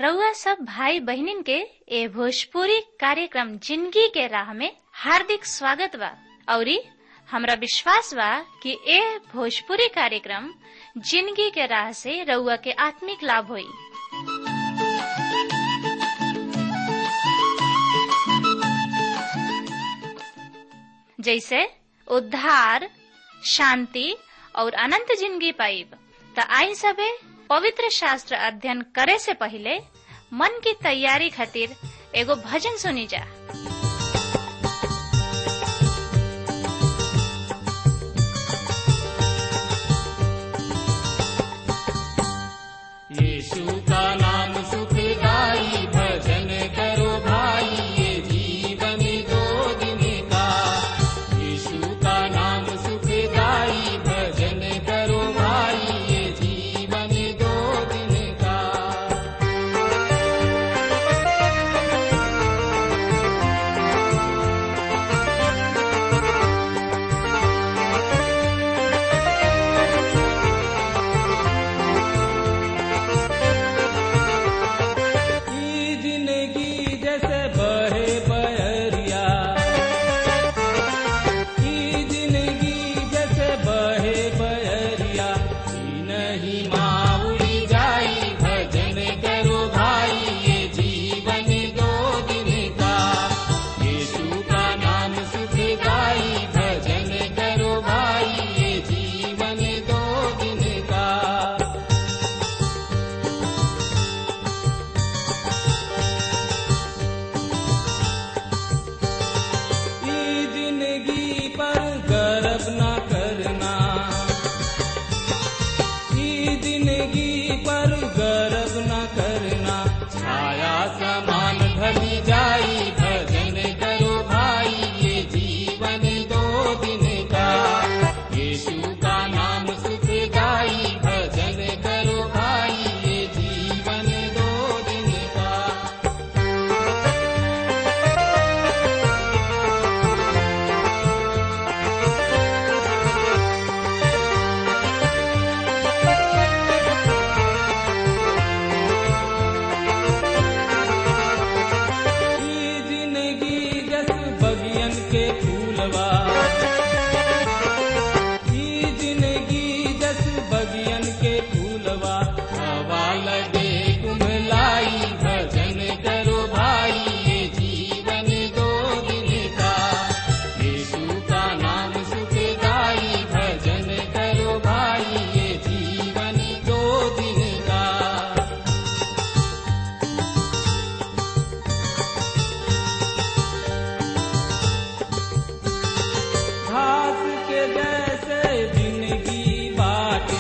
रउआ सब भाई बहनिन के ए भोजपुरी कार्यक्रम जिंदगी के राह में हार्दिक स्वागत बा। औरी हमरा विश्वास बा कि ए भोजपुरी कार्यक्रम जिंदगी के राह से रउआ के आत्मिक लाभ होई। जैसे उद्धार, शांति और अनंत जिंदगी पाइब। त आई सबे पवित्र शास्त्र अध्ययन करे से पहले मन की तैयारी खातिर एगो भजन सुनी जा। यीशु का नाम सुखदाई, भजन करो भाई, ये जीवन दो दिन का। यीशु का नाम सुखदाई, भजन करो भाई, ये जीवन दो दिन का। ई जिंदगी जैसे बहे बहरिया, ई जिंदगी जैसे बहे बहरिया, ई नहीं माउली जाई, भजन करो भाई, ये जीवन दो दिन का। यीशु का नाम सुखदाई, भजन करो भाई, ये जीवन दो दिन का। ई जिंदगी पर गर्व न करना, ई जिंदगी पर गर्व न करना, छाया समान ढली जाई, भजन करो भाई, ये जीवन दो दिन का। यीशु का नाम सुखदाई, भजन करो भाई, ये जीवन दो दिन का। ई जिंदगी जस बगियन के फूलवा, ई जिंदगी जस बगियन के फूलवा, हवा लगे कुम्हलाई, भजन करो भाई, ये जीवन दो दिन का। यीशु का नाम सुखदाई, भजन करो भाई, ये जीवन दो दिन का। घास के जैसे जिंदगी बाटे,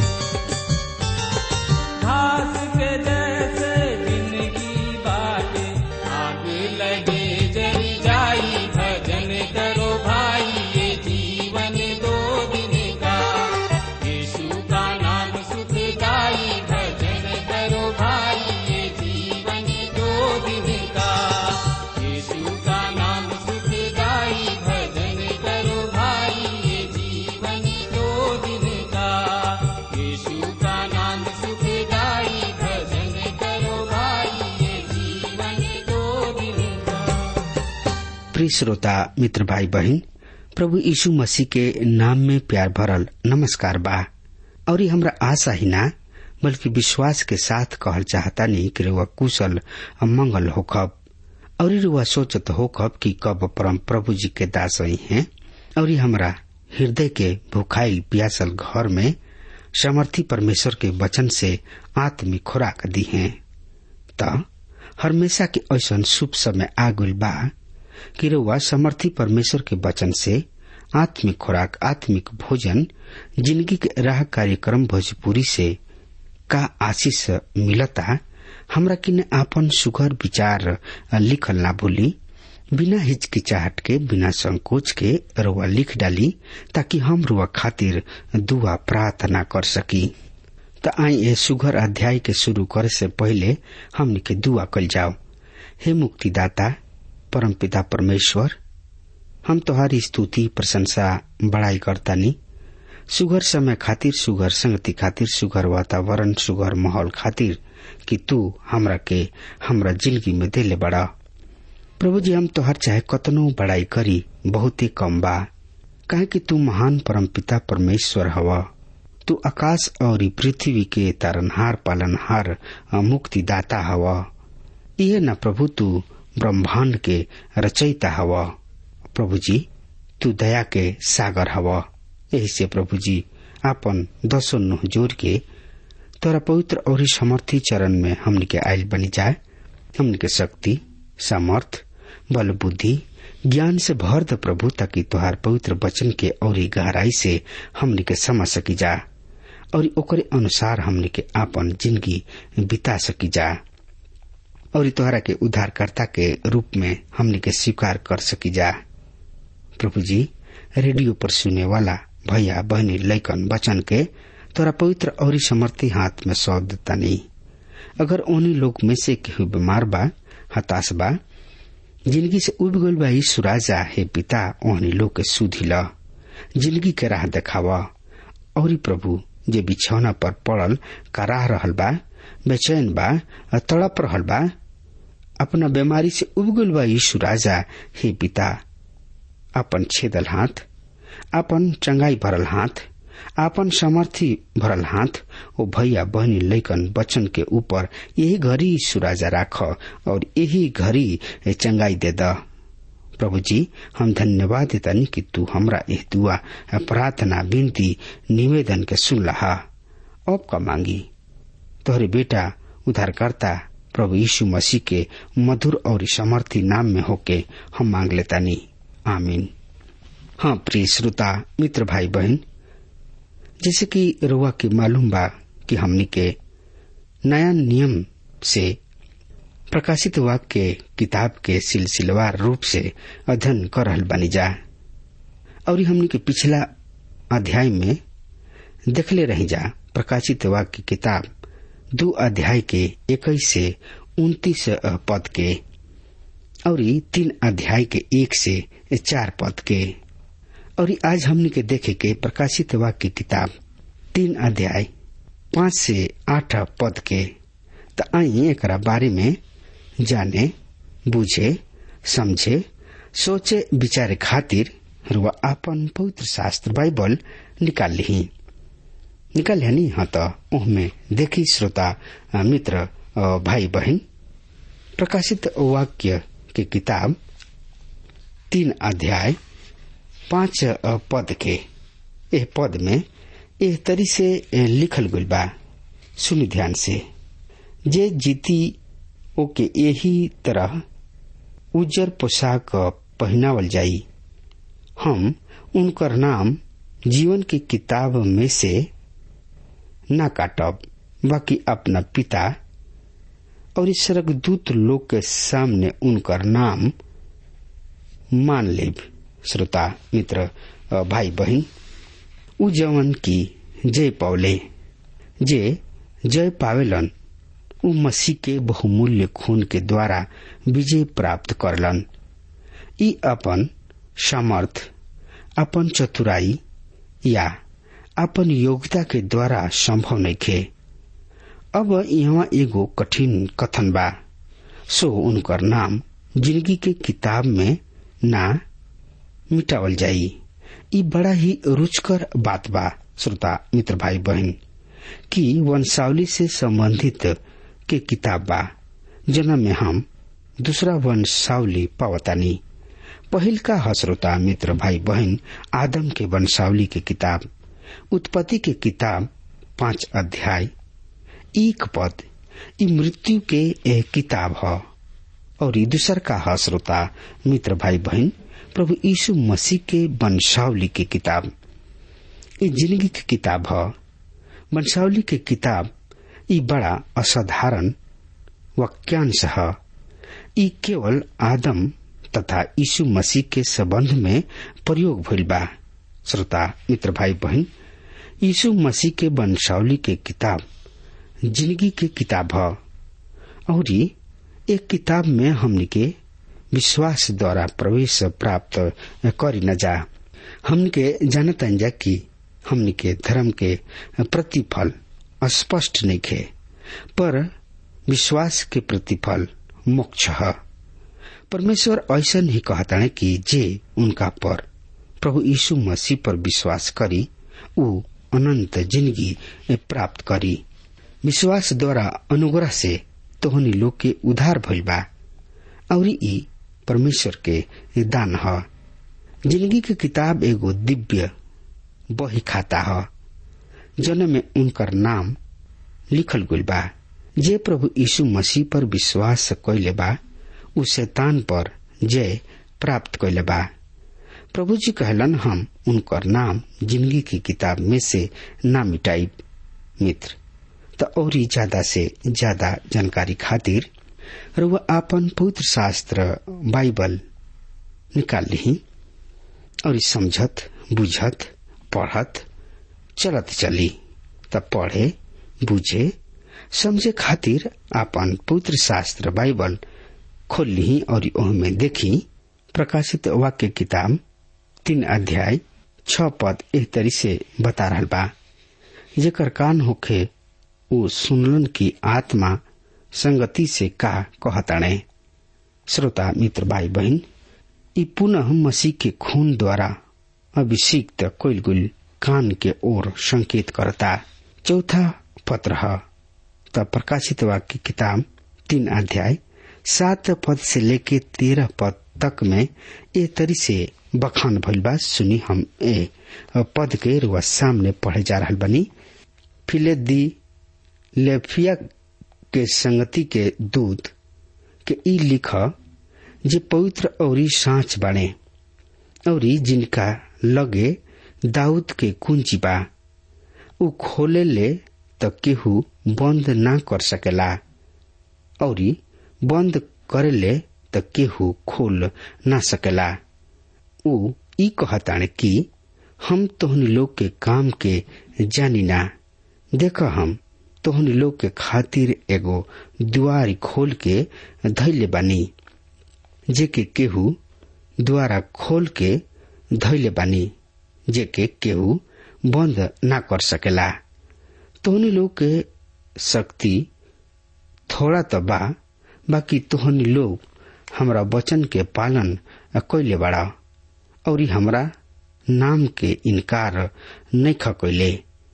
घास के जैसे जिंदगी बाटे, आग लगे जल जाई, भजन करो भाई, ये जीवन दो दिन का। यीशु का नाम सुखदाई, भजन करो भाई, ये जीवन दो दिन का। यीशु का नाम सुखदाई, भजन करो भाई, ये जीवन दो दिन का। यीशु का नाम सुखदाई, भजन करो भाई, ये जीवन दो दिन का। प्रिय श्रोता मित्र भाई बहन, प्रभु यीशु मसीह के नाम में प्यार भरल नमस्कार बा। और ये हमरा आशा ही ना बल्कि विश्वास के साथ कहल चाहता नहीं कि रुआ कुशल मंगल होखब। और ये रुआ सोचत होखब कि कब परम प्रभु जी के दास ही हैं और ये हमरा हृदय के भुखाई प्यासल घर में सामर्थी परमेश्वर के वचन से आत्मिक खुराक दी हैं। त हमेशा के ऐसा शुभ समय आगुल बा कि रुआ समर्थी परमेश्वर के वचन से आत्मिक खुराक, आत्मिक भोजन, जिंदगी के राह कार्यक्रम भोजपुरी से का आशीष मिलता। हमरा किने आपन सुघर विचार लिखल ना भूली। बिना हिचकिचाहट के, बिना संकोच के रुआ लिख डाली ताकि हम रुआ खातिर दुआ प्रार्थना कर सकी। त आई ए सुघर अध्याय के शुरू करे से पहले हमने के दुआ कल जाओ। हे मुक्तिदाता परमपिता परमेश्वर, हम तोहारी स्तुति प्रशंसा बड़ाई करतानी। सुघर समय खातिर, सुघर संगति खातिर, सुघर वातावरण, सुघर माहौल खातिर कि तू हमरा के हमरा जिंदगी में देले बड़ा। प्रभु जी हम तोहर चाहे कतनो बड़ाई करी बहुत ही कम बा, काहे कि तू महान परमपिता परमेश्वर हवा। तू आकाश और पृथ्वी के तारनहार पालनहार मुक्तिदाता हवा। यह न प्रभु तू ब्रह्मांड के रचयिता हवा। प्रभु जी तू दया के सागर हवा। यही से प्रभु जी आपन 10 नुह जोड़ के तोरा पवित्र और समर्थी चरण में हमनी के आयल बनी जाए। हमनी के शक्ति सामर्थ बल बुद्धि ज्ञान से भर द प्रभु, ताकि तुहार पवित्र वचन के और गहराई से हमनी के समझ सकी जा और ओकरे अनुसार हमनी के आपन जिंदगी बिता सकी जा और तुहरा के उद्धारकर्ता के रूप में हमनी के स्वीकार कर सकी जा। प्रभु जी रेडियो पर सुने वाला भैया बहनी लैकन वचन के तोरा पवित्र और समर्थी हाथ में सौंप देता नहीं। अगर उन्हीं लोग में से केहू बीमार बा, हताश बा, जिंदगी से उब गल बा, यीशु राजा हे पिता ओहनी लोग के सुधी ला, जिंदगी के राह देखावा। और प्रभु जे बिछौना पर पड़ल कराह रहल बा, बेचैन बा, तड़प रहल बा, अपना बीमारी से उब गल बा, यीशु राजा हे पिता अपन छेदल हाथ, अपन चंगाई भरल हाथ, आपन सामर्थी भरल हाथ ओ भैया बहनी लैकन वचन के ऊपर यही घड़ी यीशु राजा राख और यही घड़ी चंगाई दे द। प्रभु जी हम धन्यवाद देतानी कि तू हमरा यह दुआ प्रार्थना विनती निवेदन के सुन लहा। अब का मांगी तोहरे बेटा उद्धारकर्ता प्रभु यीशु मसीह के मधुर और समर्थी नाम में होके हम मांग लेतानी, आमीन। हाँ प्रिय श्रोता मित्र भाई बहन, जैसे कि रुआ के मालूम बा कि हमनी के नया नियम से प्रकाशित वाक्य किताब के सिलसिलेवार रूप से अध्ययन कर रहल बानी जा और हमनी के पिछला अध्याय में देखले रही जा प्रकाशित वाक्य किताब 2 अध्याय के 21 से 29 पद के और 3 अध्याय के 1 से 4 पद के। और आज हमने के देखे के प्रकाशित वाक्य किताब 3 अध्याय 5 से 8 पद के। तो आइए एक बारे में जाने बुझे समझे सोचे विचारे खातिर रुआ आपन पवित्र शास्त्र बाइबल निकाल ली हाँ तो उहमें देखी श्रोता मित्र भाई बहन प्रकाशित वाक्य के किताब 3 अध्याय 5 पद के। एह पद में एह तरी से लिखल गइल बा, सुनी ध्यान से। जे जीती ओके यही तरह उज्जर पोशाक पहनावल जाई। हम उनकर नाम जीवन की किताब में से न काटब, बाकी अपना पिता और इस स्वर्गदूत लोग के सामने उनकर नाम मान लेब। श्रोता मित्र भाई बहन, उ जवन की जय पावले, जे जय पावेलन उ मसीह के बहुमूल्य खून के द्वारा विजय प्राप्त करलन। ई अपन सामर्थ, अपन चतुराई या अपन योग्यता के द्वारा संभव नहीं खे। अब यहाँ एगो कठिन कथन बा, सो उनकर नाम जिंदगी के किताब में ना मिटावल जाई। ई बड़ा ही रुचकर बात बा श्रोता मित्र भाई बहन, कि वंशावली से संबंधित के किताब बा, जना में हम दूसरा वंशावली पावतानी। पहिल का श्रोता मित्र भाई बहन आदम के वंशावली के किताब उत्पत्ति के किताब 5 अध्याय 1 पद ई मृत्यु के एक किताब है। और दूसर का श्रोता मित्र भाई बहन प्रभु यीशु मसीह के वंशावली के किताब ई जिंदगी की किताब है। वंशावली के किताब ई बड़ा असाधारण वाक्यांश है। ई केवल आदम तथा यीशु मसीह के संबंध में प्रयोग भइल बा। श्रोता मित्र भाई बहन, यीशु मसीह के वंशावली के किताब जिंदगी के किताब है और एक किताब में हमनी के विश्वास द्वारा प्रवेश प्राप्त करी न जा। हमनी के जानता जा कि हमनी के धर्म के प्रतिफल स्पष्ट नहीं खे, पर विश्वास के प्रतिफल मोक्ष है। परमेश्वर ऐसा ही कहता है कि जे उनका पर प्रभु यीशु मसीह पर विश्वास करी उ अनंत जिंदगी प्राप्त करी। विश्वास द्वारा अनुग्रह से तोहनी लोग के उद्धार भइल बा और ई परमेश्वर के दान है। जिंदगी की किताब एगो दिव्य बही खाता है जन में उनकर नाम लिखल गइल बा। जे प्रभु यीशु मसीह पर विश्वास कइले बा उ शैतान पर जय प्राप्त कइले बा। प्रभु जी कहलन हम उनकर नाम जिंदगी की किताब में से ना मिटाई। मित्र तो और ज्यादा से ज्यादा जानकारी खातिर रुआ आपन पवित्र शास्त्र बाइबल निकाल ली और समझत बुझत पढ़त चलत चली। तब पढ़े बुझे समझे खातिर आपन पवित्र शास्त्र बाइबल खोल ली और ओहमे देखी प्रकाशित वाक्य किताब 3 अध्याय 6 पद एक तरी से बता रहल बा। जेकर कान होखे वो सुनलन की आत्मा संगति से का कहताणे। श्रोता मित्र भाई बहन, ई पुनः मसीह के खून द्वारा अभिषिक्त कइल गइल कान के ओर संकेत करता। चौथा पत्र है तब प्रकाशित वाक्य किताब 3 अध्याय 7 पद से लेके 13 पद तक में ए तरी से बखान भइल बा। सुनी हम ए पद के रुआ सामने पढ़े जा रहल बनी। फिलदेल्फिया के संगति के दूत के ई लिख जे पवित्र औरी साँच बाणे और जिनका लगे दाऊद के कुंजी बा। उ खोले ले त केहू बंद ना कर सकेला और बंद करे ले त केहू खोल ना सकेला। उ ई कहताणे कि हम तोहनी लोग के काम के जानी ना। देख हम तोहनी लोग के खातिर एगो द्वार खोल के धैले बानी जे के केहू द्वारा खोल के धैले बानी जे के केहू बंद ना कर सकेला। तोहनी लोग के शक्ति थोड़ा तो बा, बाकी तोहनी लोग हमरा वचन के पालन कइले बाड़ा और हमरा नाम के इनकार नहीं कइले।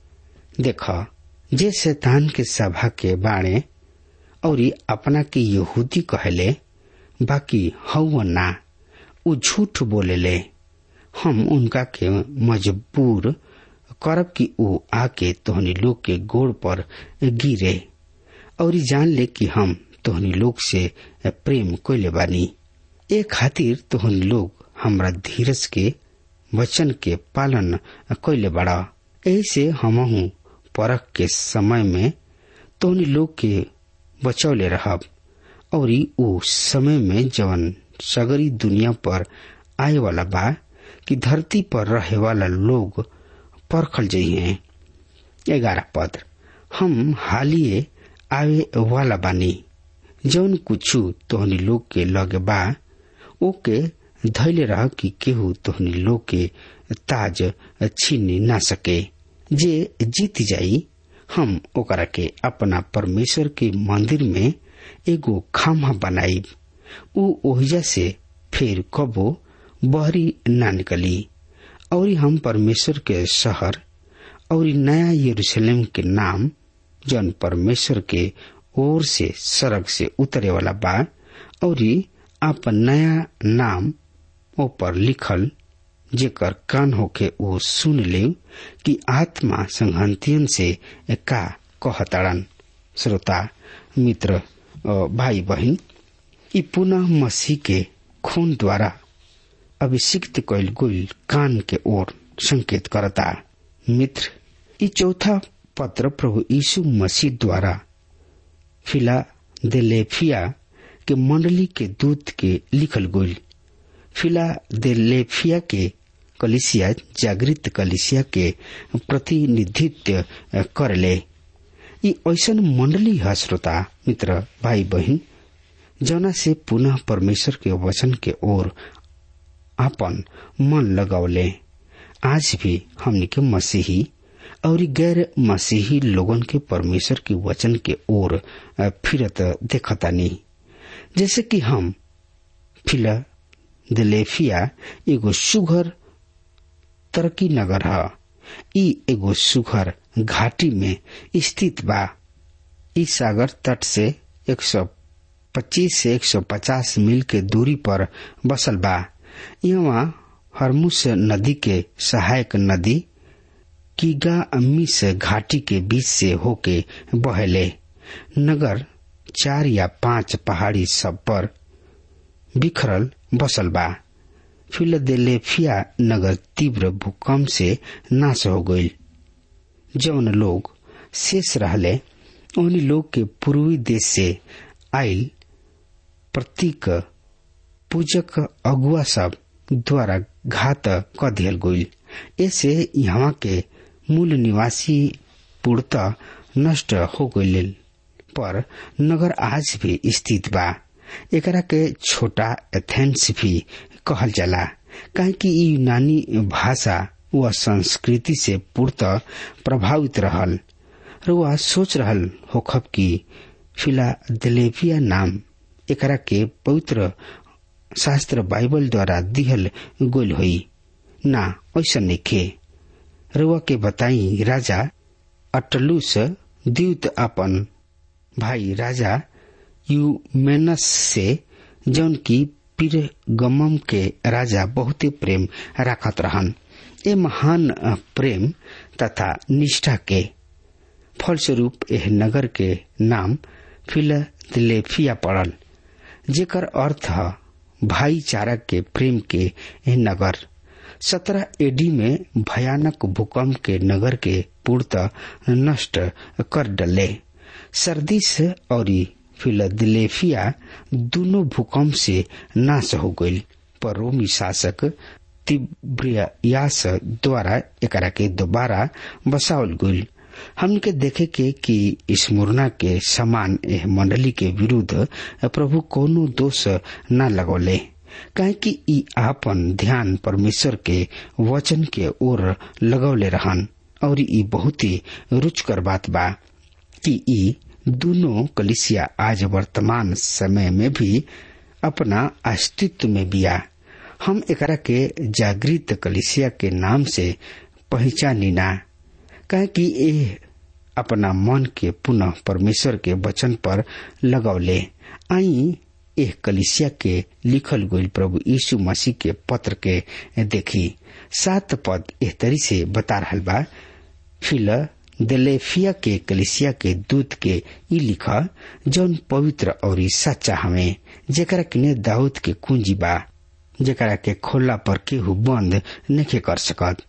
देख जे शैतान के सभा के बाणे और अपना के यहूदी कहले बाकी हवन ना, उ झूठ बोलेले। हम उनका के मजबूर करब कि उ आके तोहनी लोग के गोड़ पर गिरे और जान ले कि हम तोहनी लोग से प्रेम कइले बानी। ए खातिर तोहनी लोग हमरा धीरज के वचन के पालन कइले बाड़ा। ऐसे हमहू परख के समय में तोहनी लोग के बचौले रहब और उ समय में जवन सगरी दुनिया पर आए वाला बा कि धरती पर रहे वाला लोग परखल जइहे। 11 पद हम हालिए आवे वाला बानी। जौन कुछ तोहनी लोग के लगे बा ओके धैले रह कि केहू तोहनी लोग के ताज छीन ना सके। जे जीत जाई हम ओकरा के अपना परमेश्वर के मंदिर में एगो खामा बनाई। उ ओहिजा से फिर कबो बहरी ना निकली और हम परमेश्वर के शहर और नया यरूशलेम के नाम जन परमेश्वर के ओर से सड़क से उतरे वाला बा और आपन नया नाम ऊपर लिखल जेकर कान होके वो सुन ले कि आत्मा संहतियन से का कहताड़न। श्रोता मित्र भाई बहन, ई पुनः मसीह के खून द्वारा अभिषिक्त कइल गइल कान के ओर संकेत करता। मित्र ई चौथा पत्र प्रभु यीशु मसीह द्वारा फिलादेल्फिया के मंडली के दूत के लिखल गइल। फिलादेल्फिया के कलीसिया जागृत कलीसिया के प्रतिनिधित्व करले। ई ऐसन मंडली है श्रोता मित्र भाई बहन जौना से पुनः परमेश्वर के वचन के ओर आपन मन लगावले। आज भी हमनी के मसीही और गैर मसीही लोगन के परमेश्वर के वचन के ओर फिरत देखतानी। जैसे कि हम फिलाडेल्फिया एगो सुघर तरक्की नगर है, ई एगो सुघर घाटी में स्थित बा। ई सागर तट से 125 से 150 मील के दूरी पर बसल बा। यहाँ हरमुस नदी के सहायक नदी कीगामिस घाटी के बीच से होके बहले। नगर 4 या 5 पहाड़ी सब पर बिखरल बसल बा। फिलाडेल्फिया नगर तीव्र भूकंप से नाश हो गई। जौन लोग शेष रहले उन्हीं लोग के पूर्वी देश से आयल प्रतीक पूजक अगुआ सब द्वारा घात क दियल गई। ऐसे यहाँ के मूल निवासी पूर्णतः नष्ट हो गए, पर नगर आज भी स्थित बा। एकरा के छोटा एथेंस भी कहल जाला, काहे कि यूनानी भाषा व संस्कृति से पूर्णतः प्रभावित रहल। रुआ सोच रहल होखब कि फिलाडेल्फिया नाम एकरा के पवित्र शास्त्र बाइबल द्वारा दिहल गोल होई। ना, ऐसा नइखे। रुआ के बताई, राजा अटलुस द्यूत अपन भाई राजा यूमेनस से, जौन की पिरगमम के राजा बहुते प्रेम राखत रहन। ए महान प्रेम तथा निष्ठा के फलस्वरूप एह नगर के नाम फिलाडेल्फिया पड़ल, जेकर अर्थ है भाईचारा के प्रेम के नगर। 17 एडी में भयानक भूकंप के नगर के पूर्णतः नष्ट कर डले। सर्दिस और फिलाडेल्फिया दोनों भूकंप से नाश हो गई, पर रोमी शासक तिब्रियास द्वारा एकरा के दोबारा बसावल गई। हमके देखे के कि स्मुरना के समान एह मंडली के विरुद्ध प्रभु कोनो दोष न लगौले, काहे कि ई आपन ध्यान परमेश्वर के वचन के ओर लगौले रहन। और ई बहुत ही रुचकर बात बा कि ई दोनों कलिसिया आज वर्तमान समय में भी अपना अस्तित्व में बिया। हम एकरा के जागृत कलिसिया के नाम से पहचानी ना, काहे कि ए अपना मन के पुनः परमेश्वर के वचन पर लगौले। आई एह कलिसिया के लिखल गईल प्रभु यीशु मसीह के पत्र के देखी। 7 पद एह तरी से बता रहल बा, फिलाडेल्फिया के कलिसिया के दूत के ई लिखा, जौन पवित्र और सच्चा हमें, जेकरा किने दाऊद के कुंजी बा, जेकरा के खोला पर केहू बंद नहीं कर सकत,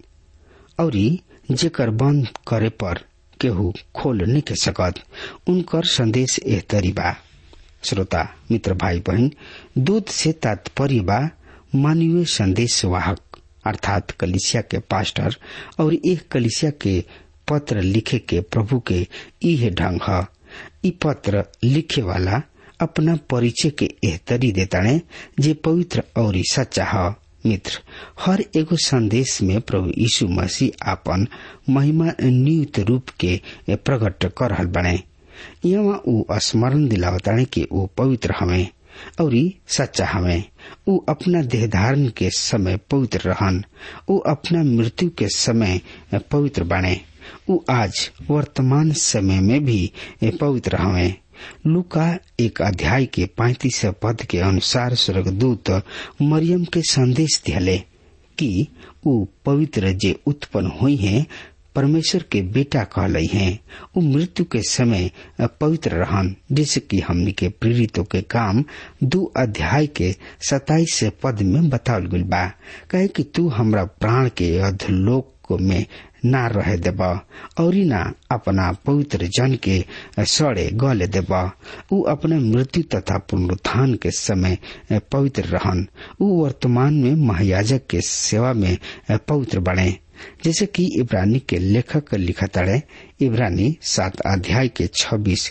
और जेकर बंद करे पर केहू खोल नहीं के सकत। उनकर संदेश एह तरी बा। श्रोता मित्र भाई बहन, दूत से तात्पर्य बा मानवीय संदेश वाहक, अर्थात कलिसिया के पास्टर। और एक कलिसिया के पत्र लिखे के प्रभु के इहे ढंग है। ई पत्र लिखे वाला अपना परिचय के एह तरी देताने जे पवित्र और सच्चा है। मित्र, हर एगो संदेश में प्रभु यीशु मसीह आपन महिमा नियुक्त रूप के प्रकट कर रहल बने। यहाँ ऊ स्मरण दिलावताने कि ऊ पवित्र हमें और सच्चा हमें। ऊ अपना देह धारण के समय पवित्र रहन, ऊ अपना मृत्यु के समय पवित्र बने। ऊ आज वर्तमान समय में भी पवित्र हमें। लूका 1 अध्याय के 35 पद के अनुसार स्वर्गदूत मरियम के संदेश दिले कि ऊ पवित्र जे उत्पन्न हुई हैं परमेश्वर के बेटा कहलई हैं। ऊ मृत्यु के समय पवित्र रहन, जैसे कि हमनी के प्रेरितों के काम 2 अध्याय के 27 पद में बतावल गइल बा, कहे कि तू हमरा प्राण के अधोलोक में ना रहे देबा और ना अपना पवित्र जन के सड़े गले देबा। ऊ अपना मृत्यु तथा पुनरुत्थान के समय पवित्र रहन। ऊ वर्तमान में महायाजक के सेवा में पवित्र बने, जैसे कि इब्रानी के लेखक लिखताड़े इब्रानी 7 अध्याय के 26।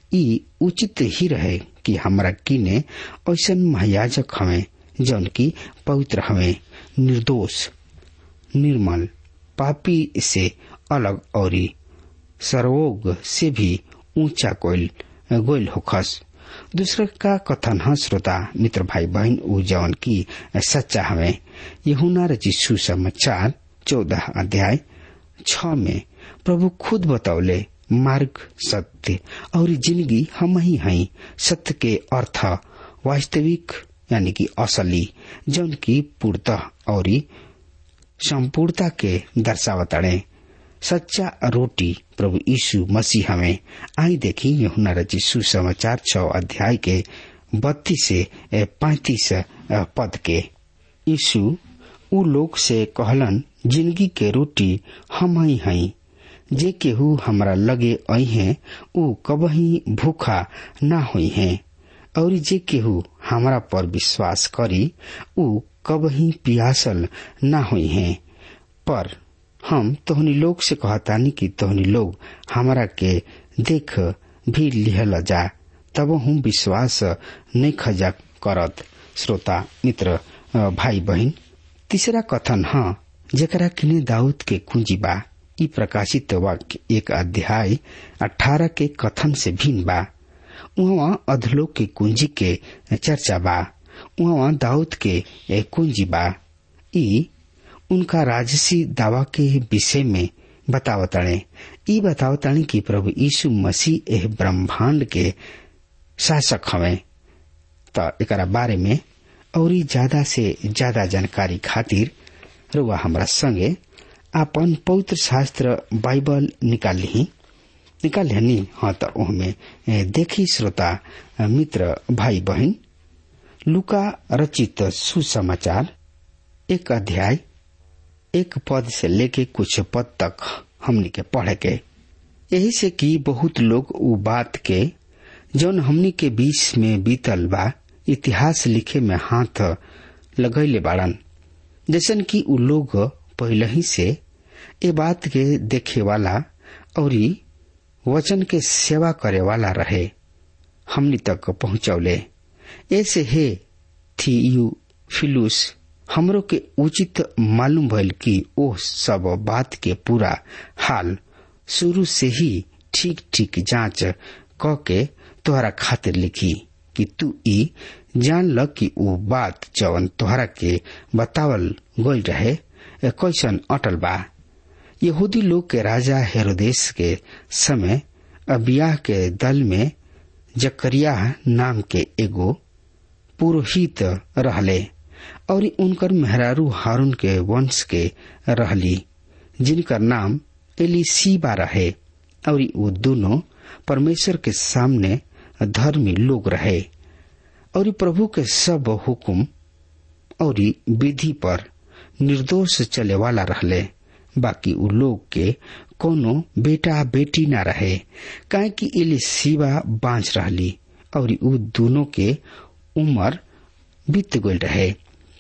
ई उचित ही रहे कि हमरा किने ऐसन महायाजक हमें जौन की पवित्र हमें, निर्दोष, निर्मल, पापी से अलग और सर्वोग से भी ऊंचा गोयल होखस। दूसरा का कथन है श्रोता मित्र भाई बहन ऊ जवन की सच्चा हमें यूहन्ना रचित सुसमाचार 14 अध्याय 6 में प्रभु खुद बतौले मार्ग सत्य और जिंदगी हम ही हैं। सत्य के अर्थ वास्तविक यानी कि असली जौन की पूर्णतः और संपूर्णता के दर्शावताड़े। सच्चा रोटी प्रभु यीशु मसीह हमें आई देखी यूहन्ना रचित सुसमाचार 6 अध्याय के 32 से 35 पद के। यीशु उ लोग से कहलन जिंदगी के रोटी हम ही हैं। जे केहू हमरा लगे आई हैं उ कबही भूखा ना हुई हैं और जे केहू हमरा पर विश्वास करी उ कबही पियासल ना हुई हैं। पर हम तोहनी लोग से कहतानी कि तोहनी लोग हमरा के देख भी लिहल जा तब हम विश्वास नहीं खजा करत। श्रोता मित्र भाई बहन तीसरा कथन है जकरा किने दाऊद के कुंजी बा। ई प्रकाशित वाक्य 1 अध्याय 18 के कथन से भिन्न बा। वहाँ अधलोक के कुंजी के चर्चा बा। वहाँ दाऊद के कुंजी बा। ई उनका राजसी दावा के विषय में बतावताड़े। ई बतावताड़े कि प्रभु यीशु मसीह एह ब्रह्मांड के शासक हवे। तो एकरा बारे में और ज्यादा से ज्यादा जानकारी खातिर रुआ हमरा संगे आपन पवित्र शास्त्र बाइबल निकाल ली। हाँ तो ओहमे देखी श्रोता मित्र भाई बहन लूका रचित सुसमाचार 1 अध्याय 1 पद से लेके कुछ पद तक हमनी के पढ़े के। यही से कि बहुत लोग उ बात के जौन हमनी के बीच में बीतल बा इतिहास लिखे में हाथ लगैले बाड़न। जैसन कि उ लोग पहले ही से ए बात के देखे वाला और वचन के सेवा करे वाला रहे हमनी तक पहुंचौले। ऐसे हे थियुफिलुस हमरो के उचित मालूम भइल कि ओ सब बात के पूरा हाल शुरू से ही ठीक ठीक जांच क के तोहरा खातिर लिखी कि तू ई जान ल कि वो बात जवन तोहरा के बतावल गई रहे कैसन अटल बा। यहूदी लोग के राजा हेरोदेस के समय अबिय्याह के दल में जकरिया नाम के एगो पुरोहित रहले और उनकर मेहरारू हारून के वंश के रहली जिनकर नाम एलीसीबा रहे और वो दोनों परमेश्वर के सामने धर्मी लोग रहे और प्रभु के सब हुकुम और विधि पर निर्दोष चले वाला रहले। बाकी उ लोग के कोनो बेटा बेटी ना रहे काहे कि एलीसीबा बांझ रहली और उ दोनों के उम्र बीत गई रहे।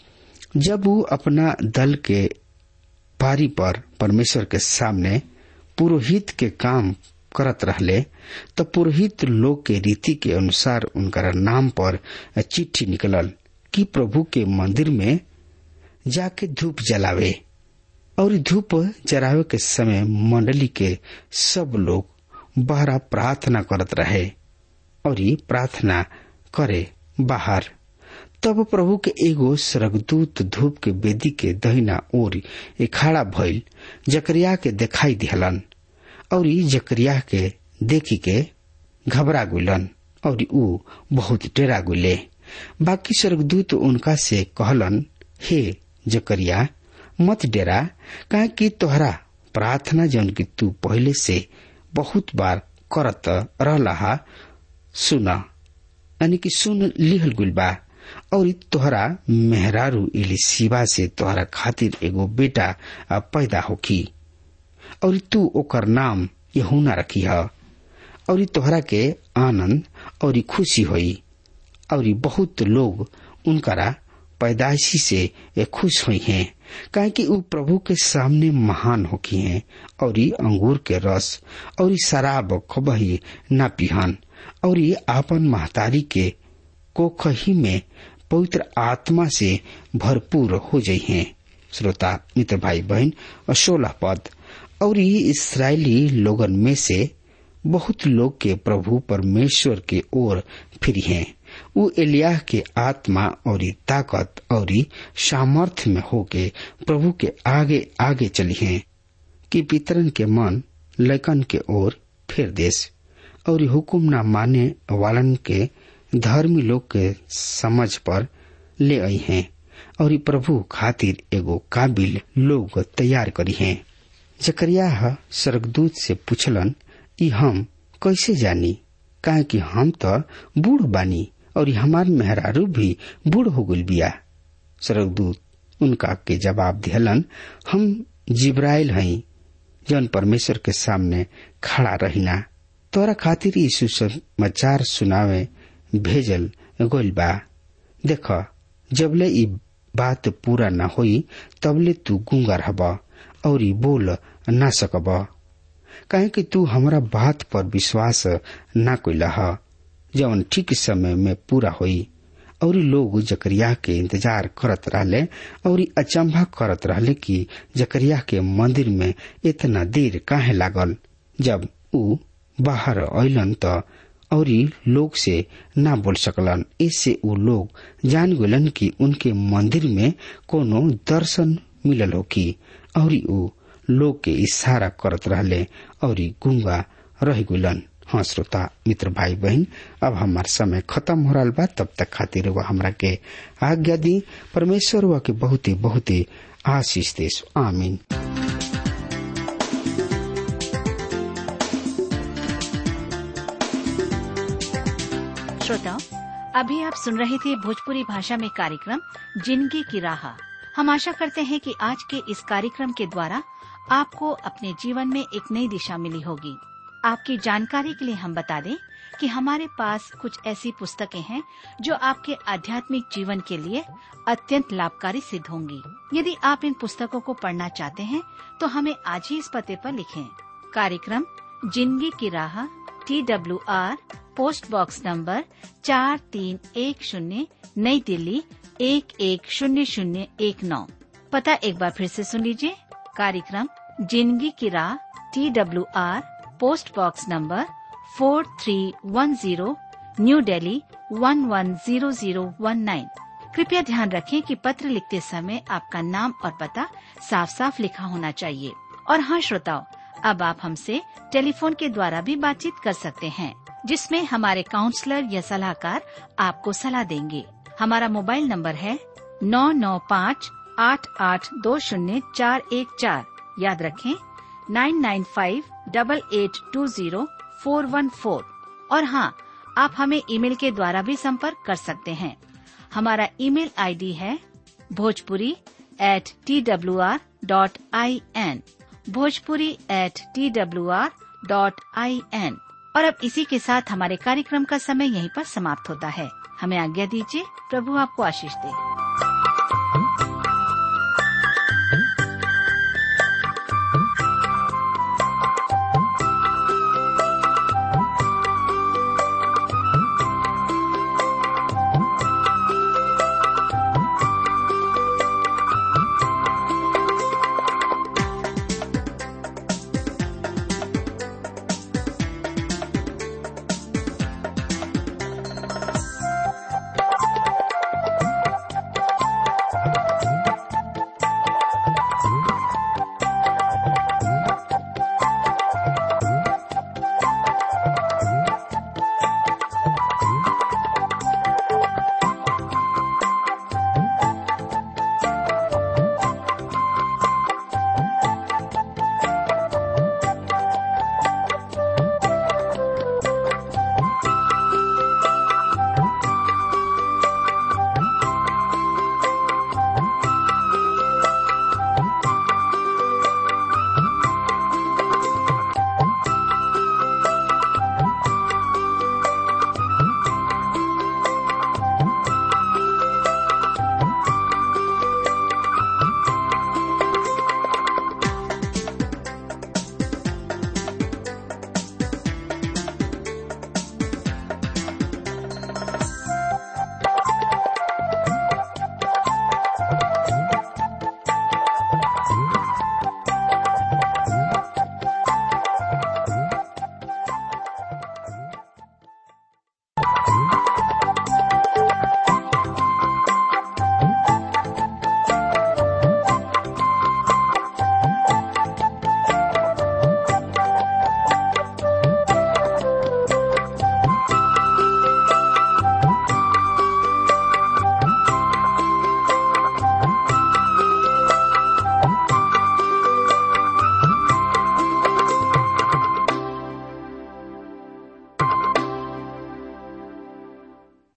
जब वो अपना दल के पारी पर परमेश्वर के सामने पुरोहित के काम करत रहले तो पुरोहित लोग के रीति के अनुसार उनका नाम पर चिट्ठी निकलल कि प्रभु के मंदिर में जाके धूप जलावे और धूप जलावे के समय मंडली के सब लोग बाहर प्रार्थना करत रहे और प्रार्थना करे बाहर। तब प्रभु के एगो स्वर्गदूत धूप के वेदी के दहिना ओर खड़ा भइल जकरिया के दिखाई दिहलन और जकरिया के देखी के घबरा गुलन और ऊ बहुत डेरा गुले। बाकी स्वर्गदूत उनका से कहलन हे जकरिया मत डेरा काहे कि तोहरा प्रार्थना जौन की तू पहले से बहुत बार करत रहला सुना यानी कि सुन लिहल गुल बा और तोहरा मेहरारू एलीसीबा से तोहरा खातिर एगो बेटा पैदा होखी और तू ओकर नाम यूहन्ना रखी है और तोहरा के आनंद और खुशी होई और बहुत लोग उनकरा पैदाइशी से खुश हुई हैं काहे कि उ प्रभु के सामने महान होकी हैं और अंगूर के रस और शराब कबही ना पिहन और आपन महतारी के कोखही में पवित्र आत्मा से भरपूर हो जाई हैं। श्रोता मित्र भाई बहन 16 पद और ये इसराइली लोगन में से बहुत लोग के प्रभु परमेश्वर के ओर फिरी हैं। वो एलियाह के आत्मा और ताकत और सामर्थ्य में होके प्रभु के आगे आगे चली हैं कि पितरन के मन लैकन के ओर फेर देश और हुकुम न माने वालन के धर्मी लोग के समझ पर ले आई हैं और प्रभु खातिर एगो काबिल लोग तैयार करी हैं। जकरिया स्वर्गदूत से पूछलन, ई हम कैसे जानी, काहे कि हम तो बूढ़ बानी और हमार मेहरारू भी बूढ़ हो गइल बिया। स्वर्गदूत उनका के जवाब दिहलन, हम जिब्राइल हई जौन परमेश्वर के सामने खड़ा रहिना, तोरा खातिर यीशु समाचार सुनावे भेजल गइल बा। देख, जबले ई बात पूरा न होई तबले तू गूंगा रहबा और बोल न सकब, काहे कि तू हमरा बात पर विश्वास न कइला जौन ठीक समय में पूरा होई। और लोग जकरिया के इंतजार करत रहले और अचंभा करत रहले कि जकरिया के मंदिर में इतना देर काहे लागल। जब ऊ बाहर अइलन त और लोग से ना बोल सकलन, इससे ऊ लोग जान गलन कि उनके मंदिर में कोनो दर्शन मिलल हो की। और ऊ लोग के इशारा करत रहले और गूंगा रह गलन। हाँ श्रोता मित्र भाई बहन, अब हमार समय खत्म हो रहा बा। तब तक खातिर वह हमरा के आज्ञा दी। परमेश्वर वह के बहुते बहुते आशीष देश। आमीन। श्रोताओं, अभी आप सुन रहे थे भोजपुरी भाषा में कार्यक्रम जिंदगी की राह। हम आशा करते हैं कि आज के इस कार्यक्रम के द्वारा आपको अपने जीवन में एक नई दिशा मिली होगी। आपकी जानकारी के लिए हम बता दें कि हमारे पास कुछ ऐसी पुस्तकें हैं जो आपके आध्यात्मिक जीवन के लिए अत्यंत लाभकारी सिद्ध होंगी। यदि आप इन पुस्तकों को पढ़ना चाहते हैं तो हमें आज ही इस पते पर लिखें। कार्यक्रम जिंदगी की राह, TWR, पोस्ट बॉक्स नंबर 4310, नई दिल्ली 110019। पता एक बार फिर से सुन लीजिए। कार्यक्रम जिंदगी की राह, TWR, post box number 4310, new Delhi 110019। कृपया ध्यान रखें कि पत्र लिखते समय आपका नाम और पता साफ साफ लिखा होना चाहिए। और हाँ श्रोताओ, अब आप हमसे टेलीफोन के द्वारा भी बातचीत कर सकते हैं, जिसमें हमारे काउंसलर या सलाहकार आपको सलाह देंगे। हमारा मोबाइल नंबर है 9958820414। याद रखें 9958820414। और हाँ, आप हमें ईमेल के द्वारा भी संपर्क कर सकते हैं। हमारा ईमेल आईडी है bhojpuri@twr.in, bhojpuri@twr.in। और अब इसी के साथ हमारे कार्यक्रम का समय यहीं पर समाप्त होता है। हमें आज्ञा दीजिए। प्रभु आपको आशीष दे।